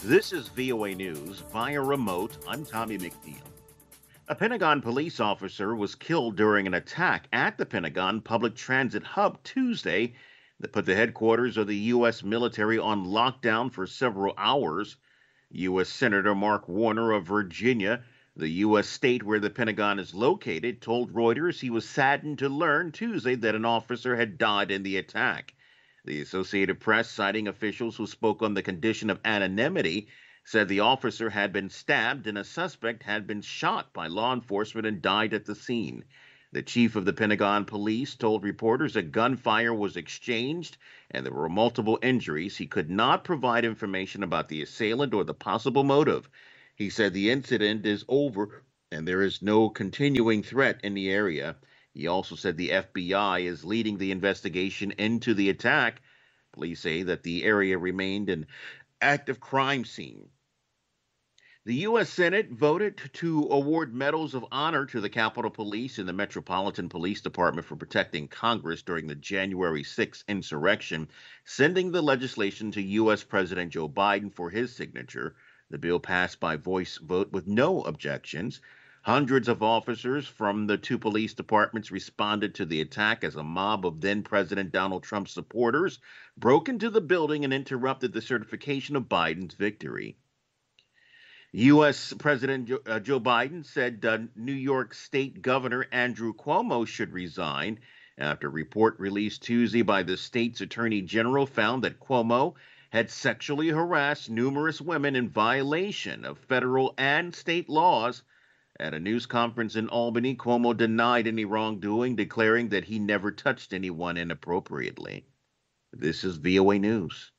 This is VOA News via remote. I'm Tommy McNeil. A Pentagon police officer was killed during an attack at the Pentagon public transit hub Tuesday that put the headquarters of the U.S. military on lockdown for several hours. U.S. Senator Mark Warner of Virginia, the U.S. state where the Pentagon is located, told Reuters he was saddened to learn Tuesday that an officer had died in the attack. The Associated Press, citing officials who spoke on the condition of anonymity, said the officer had been stabbed and a suspect had been shot by law enforcement and died at the scene. The chief of the Pentagon police told reporters a gunfire was exchanged and there were multiple injuries. He could not provide information about the assailant or the possible motive. He said the incident is over and there is no continuing threat in the area. He also said the FBI is leading the investigation into the attack. Police say that the area remained an active crime scene. The U.S. Senate voted to award medals of honor to the Capitol Police and the Metropolitan Police Department for protecting Congress during the January 6th insurrection, sending the legislation to U.S. President Joe Biden for his signature. The bill passed by voice vote with no objections. Hundreds of officers from the two police departments responded to the attack as a mob of then President Donald Trump supporters broke into the building and interrupted the certification of Biden's victory. U.S. President Joe Biden said New York State Governor Andrew Cuomo should resign after a report released Tuesday by the state's attorney general found that Cuomo had sexually harassed numerous women in violation of federal and state laws. At a news conference in Albany, Cuomo denied any wrongdoing, declaring that he never touched anyone inappropriately. This is VOA News.